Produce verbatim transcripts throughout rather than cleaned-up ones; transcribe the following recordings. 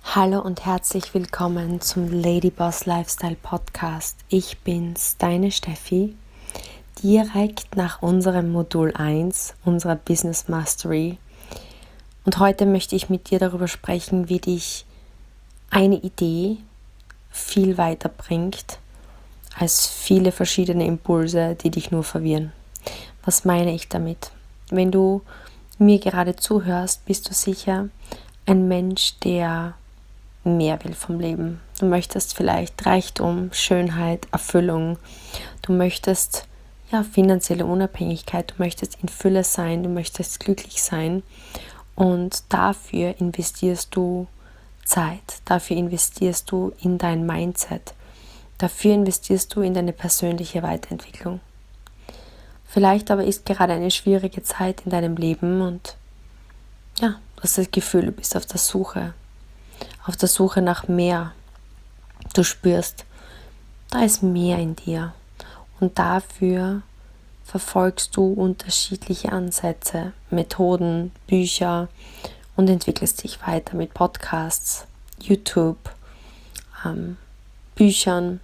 Hallo und herzlich willkommen zum Ladyboss Lifestyle Podcast. Ich bin's, deine Steffi, direkt nach unserem Modul eins, unserer Business Mastery. Und heute möchte ich mit dir darüber sprechen, wie dich eine Idee viel weiter bringt als viele verschiedene Impulse, die dich nur verwirren. Was meine ich damit? Wenn du mir gerade zuhörst, bist du sicher ein Mensch, der mehr will vom Leben. Du möchtest vielleicht Reichtum, Schönheit, Erfüllung. Du möchtest ja finanzielle Unabhängigkeit. Du möchtest in Fülle sein. Du möchtest glücklich sein. Und dafür investierst du Zeit. Dafür investierst du in dein Mindset. Dafür investierst du in deine persönliche Weiterentwicklung. Vielleicht aber ist gerade eine schwierige Zeit in deinem Leben und ja, du hast das Gefühl, du bist auf der Suche. Auf der Suche nach mehr. Du spürst, da ist mehr in dir. Und dafür verfolgst du unterschiedliche Ansätze, Methoden, Bücher und entwickelst dich weiter mit Podcasts, YouTube, ähm, Büchern.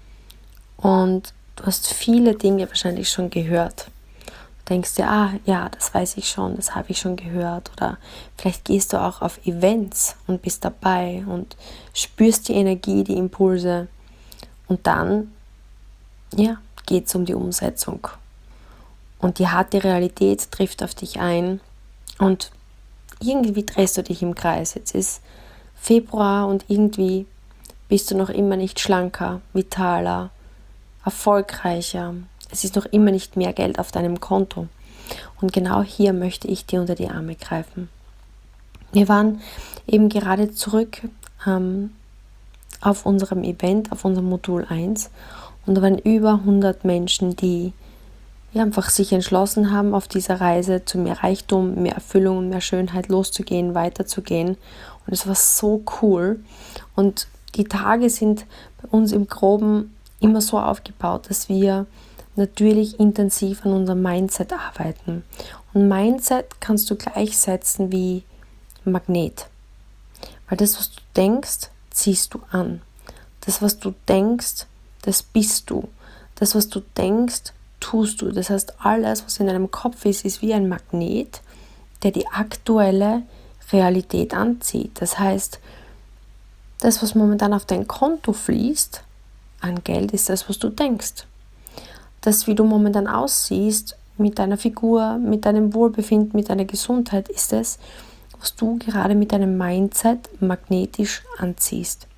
Und du hast viele Dinge wahrscheinlich schon gehört. Denkst dir, ah ja, das weiß ich schon, das habe ich schon gehört. Oder vielleicht gehst du auch auf Events und bist dabei und spürst die Energie, die Impulse. Und dann, ja, geht es um die Umsetzung. Und die harte Realität trifft auf dich ein und irgendwie drehst du dich im Kreis. Jetzt ist Februar und irgendwie bist du noch immer nicht schlanker, vitaler, erfolgreicher. Es ist noch immer nicht mehr Geld auf deinem Konto. Und genau hier möchte ich dir unter die Arme greifen. Wir waren eben gerade zurück ähm, auf unserem Event, auf unserem Modul eins. Und da waren über hundert Menschen, die ja, einfach sich entschlossen haben, auf dieser Reise zu mehr Reichtum, mehr Erfüllung und mehr Schönheit loszugehen, weiterzugehen. Und es war so cool. Und die Tage sind bei uns im Groben immer so aufgebaut, dass wir natürlich intensiv an unserem Mindset arbeiten. Und Mindset kannst du gleichsetzen wie Magnet. Weil das, was du denkst, ziehst du an. Das, was du denkst, das bist du. Das, was du denkst, tust du. Das heißt, alles, was in deinem Kopf ist, ist wie ein Magnet, der die aktuelle Realität anzieht. Das heißt, das, was momentan auf dein Konto fließt, an Geld, ist das, was du denkst. Das, wie du momentan aussiehst, mit deiner Figur, mit deinem Wohlbefinden, mit deiner Gesundheit, ist es, was du gerade mit deinem Mindset magnetisch anziehst.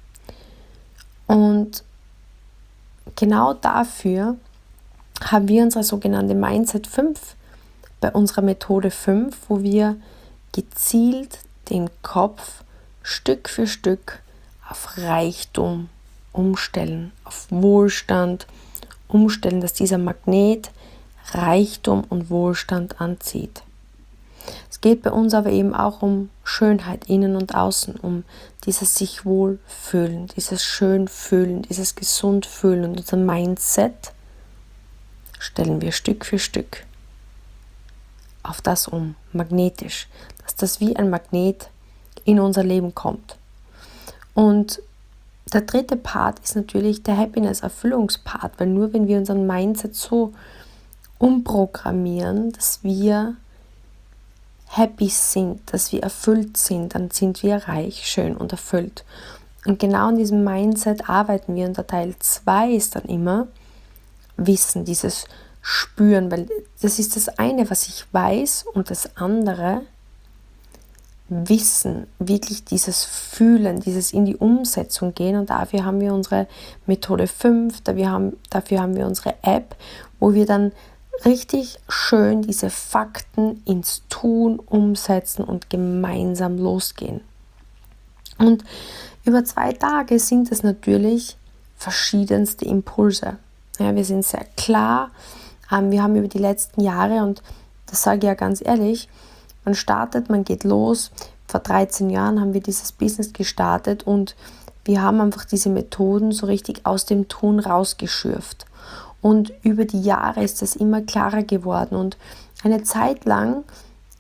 Und genau dafür haben wir unsere sogenannte Mindset fünf bei unserer Methode fünf, wo wir gezielt den Kopf Stück für Stück auf Reichtum umstellen, auf Wohlstand umstellen, dass dieser Magnet Reichtum und Wohlstand anzieht. Es geht bei uns aber eben auch um Schönheit innen und außen, um dieses sich wohlfühlen, dieses schön fühlen, dieses gesund fühlen. Und unser Mindset stellen wir Stück für Stück auf das um, magnetisch, dass das wie ein Magnet in unser Leben kommt. Und der dritte Part ist natürlich der Happiness-Erfüllungspart, weil nur wenn wir unseren Mindset so umprogrammieren, dass wir happy sind, dass wir erfüllt sind, dann sind wir reich, schön und erfüllt. Und genau an diesem Mindset arbeiten wir. Und der Teil zwei ist dann immer Wissen, dieses Spüren, weil das ist das eine, was ich weiß, und das andere Wissen, wirklich dieses Fühlen, dieses in die Umsetzung gehen. Und dafür haben wir unsere Methode fünf, dafür haben, dafür haben wir unsere App, wo wir dann richtig schön diese Fakten ins Tun umsetzen und gemeinsam losgehen. Und über zwei Tage sind es natürlich verschiedenste Impulse. Ja, wir sind sehr klar, ähm, wir haben über die letzten Jahre, und das sage ich ja ganz ehrlich, man startet, man geht los. Vor dreizehn Jahren haben wir dieses Business gestartet und wir haben einfach diese Methoden so richtig aus dem Tun rausgeschürft. Und über die Jahre ist das immer klarer geworden. Und eine Zeit lang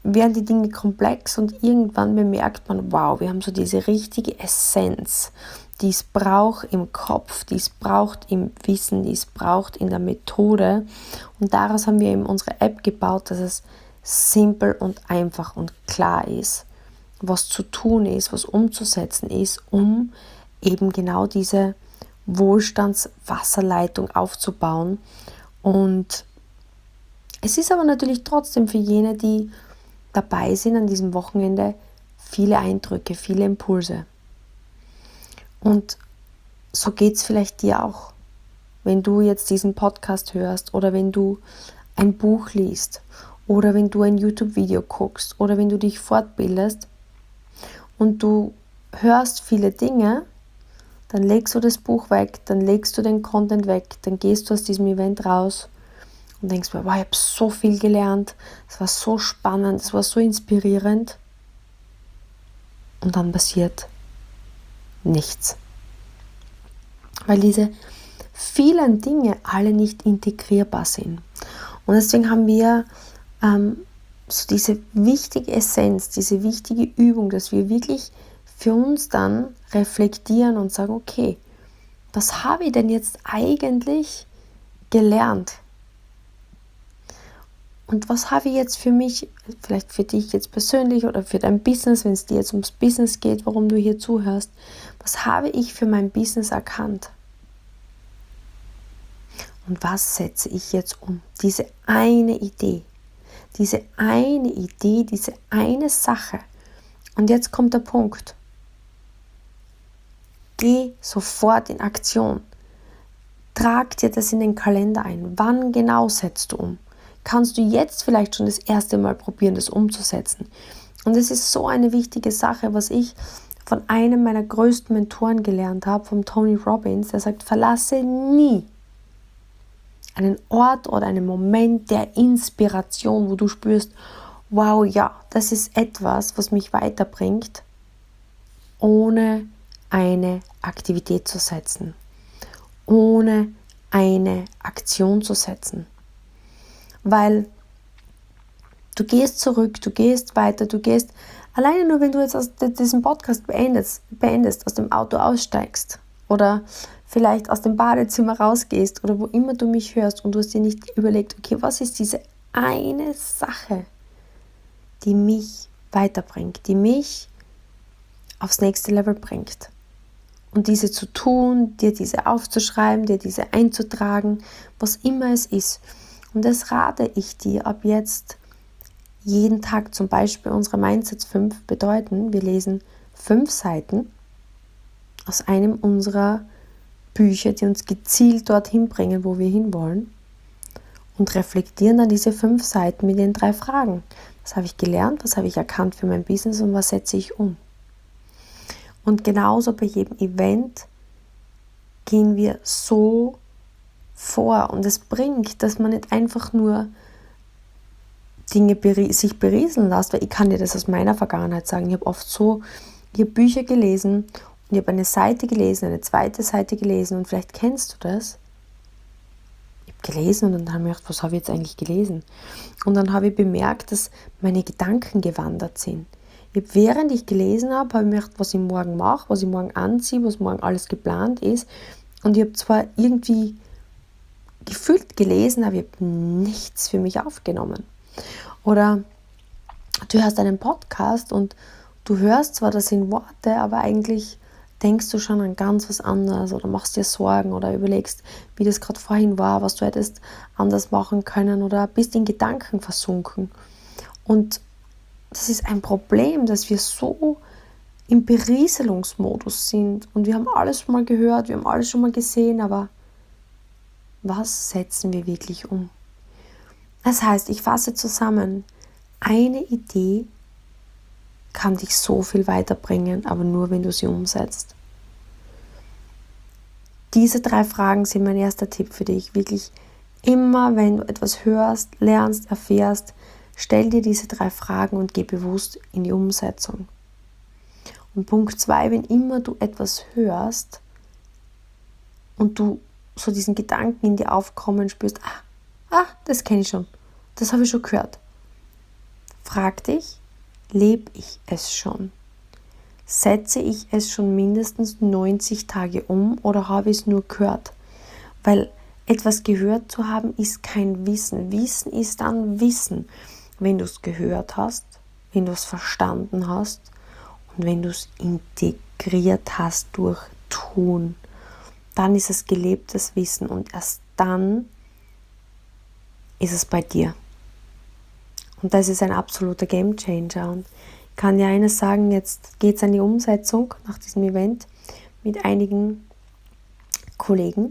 werden die Dinge komplex und irgendwann bemerkt man, wow, wir haben so diese richtige Essenz, die es braucht im Kopf, die es braucht im Wissen, die es braucht in der Methode. Und daraus haben wir eben unsere App gebaut, dass es simpel und einfach und klar ist, was zu tun ist, was umzusetzen ist, um eben genau diese Wohlstandswasserleitung aufzubauen. Und es ist aber natürlich trotzdem für jene, die dabei sind an diesem Wochenende, viele Eindrücke, viele Impulse. Und so geht es vielleicht dir auch, wenn du jetzt diesen Podcast hörst oder wenn du ein Buch liest oder wenn du ein YouTube-Video guckst oder wenn du dich fortbildest und du hörst viele Dinge, dann legst du das Buch weg, dann legst du den Content weg, dann gehst du aus diesem Event raus und denkst mir, wow, ich habe so viel gelernt, es war so spannend, es war so inspirierend und dann passiert nichts. Weil diese vielen Dinge alle nicht integrierbar sind. Und deswegen haben wir ähm, so diese wichtige Essenz, diese wichtige Übung, dass wir wirklich für uns dann reflektieren und sagen, okay, was habe ich denn jetzt eigentlich gelernt? Und was habe ich jetzt für mich, vielleicht für dich jetzt persönlich oder für dein Business, wenn es dir jetzt ums Business geht, warum du hier zuhörst, was habe ich für mein Business erkannt? Und was setze ich jetzt um? Diese eine Idee, diese eine Idee, diese eine Sache. Und jetzt kommt der Punkt. Geh sofort in Aktion. Trag dir das in den Kalender ein. Wann genau setzt du um? Kannst du jetzt vielleicht schon das erste Mal probieren, das umzusetzen? Und es ist so eine wichtige Sache, was ich von einem meiner größten Mentoren gelernt habe, von Tony Robbins, der sagt, verlasse nie einen Ort oder einen Moment der Inspiration, wo du spürst, wow, ja, das ist etwas, was mich weiterbringt, ohne eine Aktivität zu setzen, ohne eine Aktion zu setzen. Weil du gehst zurück, du gehst weiter, du gehst, alleine nur wenn du jetzt aus diesem Podcast beendest, beendest, aus dem Auto aussteigst oder vielleicht aus dem Badezimmer rausgehst oder wo immer du mich hörst und du hast dir nicht überlegt, okay, was ist diese eine Sache, die mich weiterbringt, die mich aufs nächste Level bringt. Und diese zu tun, dir diese aufzuschreiben, dir diese einzutragen, was immer es ist. Und das rate ich dir ab jetzt jeden Tag, zum Beispiel unsere Mindset fünf bedeuten, wir lesen fünf Seiten aus einem unserer Bücher, die uns gezielt dorthin bringen, wo wir hinwollen und reflektieren dann diese fünf Seiten mit den drei Fragen. Was habe ich gelernt, was habe ich erkannt für mein Business und was setze ich um? Und genauso bei jedem Event gehen wir so vor und es bringt, dass man nicht einfach nur Dinge beri- sich berieseln lässt, weil ich kann dir das aus meiner Vergangenheit sagen. Ich habe oft so, ich habe Bücher gelesen und ich habe eine Seite gelesen, eine zweite Seite gelesen und vielleicht kennst du das. Ich habe gelesen und dann habe ich gedacht, was habe ich jetzt eigentlich gelesen? Und dann habe ich bemerkt, dass meine Gedanken gewandert sind. Ich habe, während ich gelesen habe, habe ich gemerkt, was ich morgen mache, was ich morgen anziehe, was morgen alles geplant ist. Und ich habe zwar irgendwie gefühlt gelesen, aber ich habe nichts für mich aufgenommen. Oder du hörst einen Podcast und du hörst zwar, das sind Worte, aber eigentlich denkst du schon an ganz was anderes oder machst dir Sorgen oder überlegst, wie das gerade vorhin war, was du hättest anders machen können oder bist in Gedanken versunken. Und das ist ein Problem, dass wir so im Berieselungsmodus sind und wir haben alles schon mal gehört, wir haben alles schon mal gesehen, aber was setzen wir wirklich um? Das heißt, ich fasse zusammen, eine Idee kann dich so viel weiterbringen, aber nur, wenn du sie umsetzt. Diese drei Fragen sind mein erster Tipp für dich. Wirklich immer, wenn du etwas hörst, lernst, erfährst, stell dir diese drei Fragen und geh bewusst in die Umsetzung. Und Punkt zwei, wenn immer du etwas hörst und du so diesen Gedanken in dir aufkommen spürst, ah, ah das kenne ich schon, das habe ich schon gehört. frag dich, lebe ich es schon? Setze ich es schon mindestens neunzig Tage um oder habe ich es nur gehört? Weil etwas gehört zu haben, ist kein Wissen. Wissen ist dann Wissen, wenn du es gehört hast, wenn du es verstanden hast und wenn du es integriert hast durch Tun. Dann ist es gelebtes Wissen und erst dann ist es bei dir. Und das ist ein absoluter Gamechanger. Und ich kann dir eines sagen, jetzt geht es an die Umsetzung nach diesem Event mit einigen Kollegen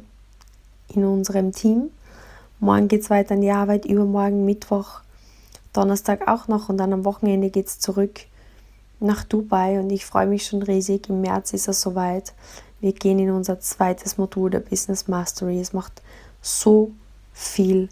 in unserem Team. Morgen geht es weiter an die Arbeit, übermorgen, Mittwoch, Donnerstag auch noch und dann am Wochenende geht es zurück nach Dubai und ich freue mich schon riesig. Im März ist es soweit. Wir gehen in unser zweites Modul der Business Mastery. Es macht so viel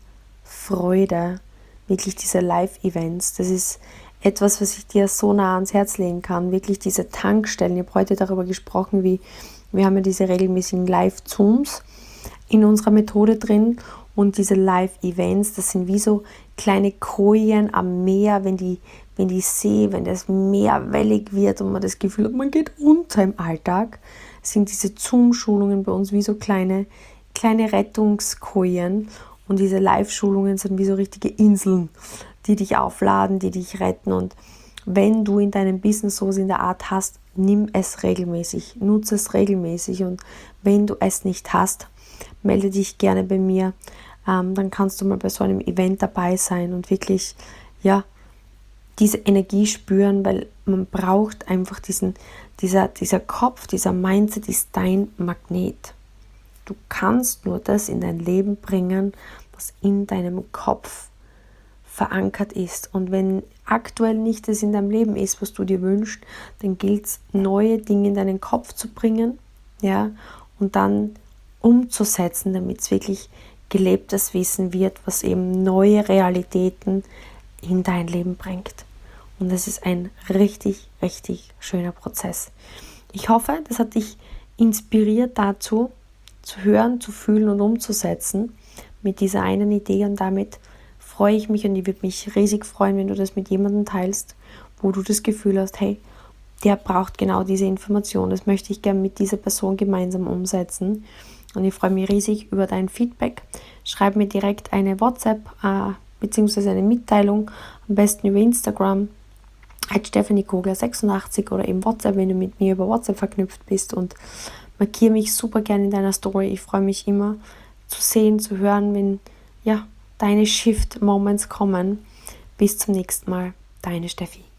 Freude, wirklich diese Live-Events. Das ist etwas, was ich dir so nah ans Herz legen kann. Wirklich diese Tankstellen. Ich habe heute darüber gesprochen, wie wir haben ja diese regelmäßigen Live-Zooms in unserer Methode drin und diese Live-Events, das sind wie so kleine Kojen am Meer, wenn die, wenn die See, wenn das Meer wellig wird und man das Gefühl hat, man geht unter im Alltag, sind diese Zoom-Schulungen bei uns wie so kleine, kleine Rettungskojen und diese Live-Schulungen sind wie so richtige Inseln, die dich aufladen, die dich retten und wenn du in deinem Business sowas in der Art hast, nimm es regelmäßig, nutze es regelmäßig und wenn du es nicht hast, melde dich gerne bei mir, ähm, dann kannst du mal bei so einem Event dabei sein und wirklich, ja, diese Energie spüren, weil man braucht einfach diesen, dieser, dieser Kopf, dieser Mindset ist dein Magnet. Du kannst nur das in dein Leben bringen, was in deinem Kopf verankert ist. Und wenn aktuell nicht das in deinem Leben ist, was du dir wünschst, dann gilt es, neue Dinge in deinen Kopf zu bringen, ja, und dann umzusetzen, damit es wirklich gelebtes Wissen wird, was eben neue Realitäten in dein Leben bringt. Und das ist ein richtig, richtig schöner Prozess. Ich hoffe, das hat dich inspiriert dazu, zu hören, zu fühlen und umzusetzen mit dieser einen Idee und damit freue ich mich und ich würde mich riesig freuen, wenn du das mit jemandem teilst, wo du das Gefühl hast, hey, der braucht genau diese Information, das möchte ich gerne mit dieser Person gemeinsam umsetzen. Und ich freue mich riesig über dein Feedback. Schreib mir direkt eine WhatsApp äh, bzw. eine Mitteilung, am besten über Instagram, at Stephanie Kogler sechsundachtzig oder eben WhatsApp, wenn du mit mir über WhatsApp verknüpft bist und markiere mich super gerne in deiner Story. Ich freue mich immer zu sehen, zu hören, wenn ja, deine Shift-Moments kommen. Bis zum nächsten Mal, deine Steffi.